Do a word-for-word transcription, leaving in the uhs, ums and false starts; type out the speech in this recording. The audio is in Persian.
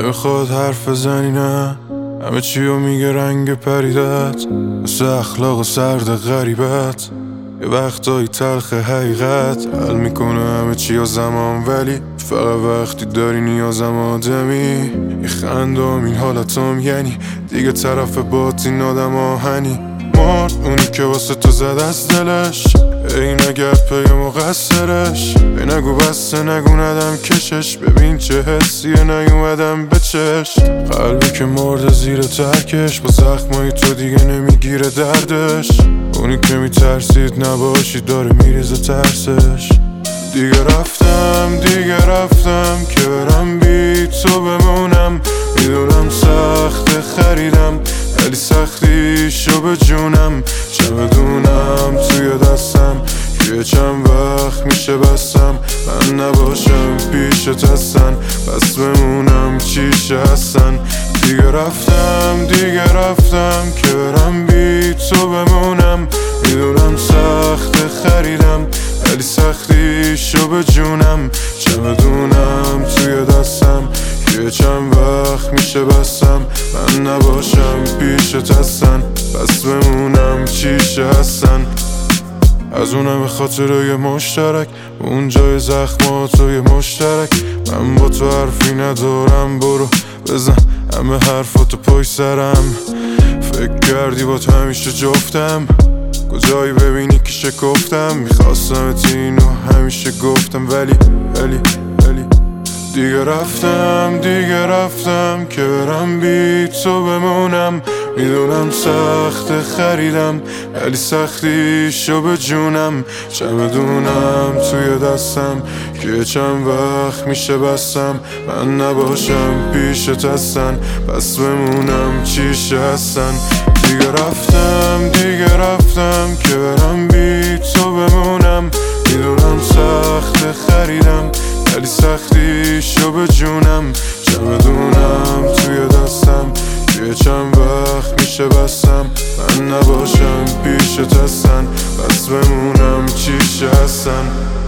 نمیخواد حرف بزنی نه، همه چیو میگه رنگ پریدت، مثل اخلاق سرد غریبت. یه وقتایی تلخ حقیقت حل میکنه همه چی یا زمان، ولی فقط وقتی داری نیازم آدمی. یه خندام این حالتام یعنی دیگه طرف باطین آدم آهنی. مرد اونی که واسه تو زد از دلش، ای نگرد پی مقصرش. ای نگو بسته نگو ندم کشش، ببین چه حسیه نیومدم به چشم. قلبی که مرد زیر ترکش، با زخمای تو دیگه نمیگیره دردش. اونی که میترسید نباشی داره میریزه ترسش. دیگه رفتم دیگه رفتم که برم بی تو بمونم. میدونم سخت خریدم ولی سختیشو به جونم. چه بدونم توی دستم یه چند وقت میشه بستم. من نباشم پیشت هستن بس بمونم چیشه هستن. دیگه رفتم دیگه رفتم که برم بی تو بمونم. میدونم سخت خریدم ولی سختیشو به جونم. چه بدونم توی دستم یه چند وقت میشه بستم. من نباشم پیشت هستن بس بمونم چیشه هستن. از اونم به خاطر یه مشترک، اون جای زخماتو یه مشترک. من با تو حرفی ندارم برو بزن همه حرفاتو پای سرم. فکر کردی با تو همیشه جفتم، کجایی ببینی که شکفتم. میخواستم اینو همیشه گفتم ولی ولی ولی دیگه رفتم دیگه رفتم که برم بی تو بمونم. میدونم سخت خریدم ولی سختیشو به جونم. چه بدونم توی دستم که چند وقت میشه بستم. من نباشم پیشت هستن بس بمونم چیشه هستن. دیگه رفتم دیگه رفتم که برم بی تو بمونم. میدونم سخت خریدم ولی سختیشو به جونم. چه بدونم توی دستم یه چند وقت میشه بستم. من نباشم پیشت هستن بس بمونم چیشه هستن.